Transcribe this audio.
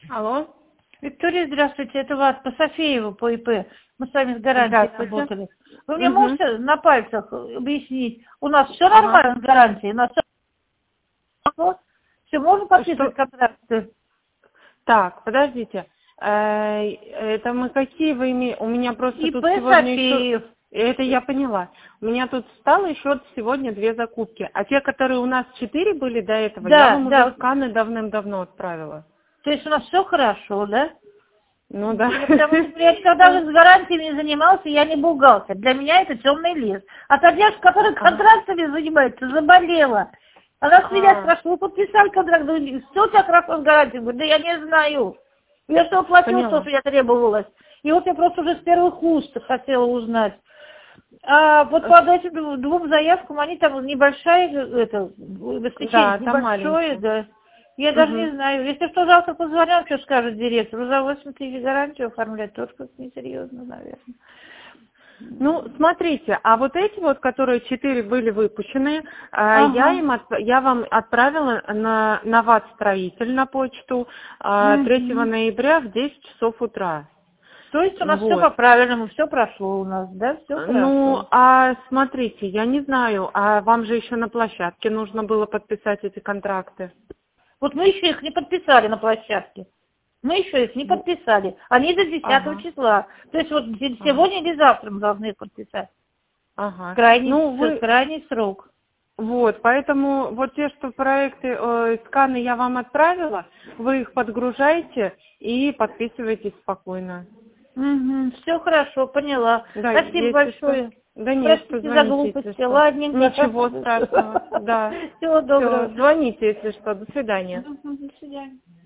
Алло. Виктория, здравствуйте, это вас по Софееву, по ИП. Мы с вами с гарантией работали. Вы мне Угу. можете на пальцах объяснить? У нас все Ага. нормально с гарантией? У нас все можно подписывать контракты? Так, подождите. Это мы какие вы имеете? У меня просто ИП тут сегодня Софеев. еще... Это я поняла. У меня тут стало еще сегодня 2 закупки. А те, которые у нас 4 были до этого, я Да, вам да. уже сканы давным-давно отправила. То есть у нас все хорошо, да? Ну да. Потому что когда вы с гарантиями занимался, я не бухгалтер. Для меня это темный лес. А та девушка, которая контрактами занимается, заболела. Она с меня спрашивала, вы подписали контракт? Говорю, все у тебя хорошо с гарантией? Говорю, да я не знаю. Я что платила, то, что я требовалась. И вот я просто уже с первых уст хотела узнать. А вот под этим 2 заявкам, они там небольшая, это, обеспечение небольшое, да. Я даже не знаю. Если что, завтра позвонят, что скажет директор. За 8 тысяч гарантию оформлять тоже как-то несерьезно, наверное. Ну, смотрите, а вот эти вот, которые 4 были выпущены, я вам отправила на ВАТ-строитель на почту 3 ноября в 10 часов утра. То есть у нас все по правильному, все прошло у нас, да? Все хорошо. Ну, а смотрите, я не знаю, а вам же еще на площадке нужно было подписать эти контракты. Вот мы еще их не подписали на площадке. Мы еще их не подписали. Они до 10 числа. То есть вот сегодня или завтра мы должны их подписать. Крайний срок. Вот, поэтому вот те, что проекты, сканы я вам отправила, вы их подгружаете и подписывайтесь спокойно. Все хорошо, поняла. Да, спасибо большое. Да нет, простите за глупости. Ладненько. Ничего страшного. Да. Всего доброго. Всё, звоните, если что. До свидания. До свидания.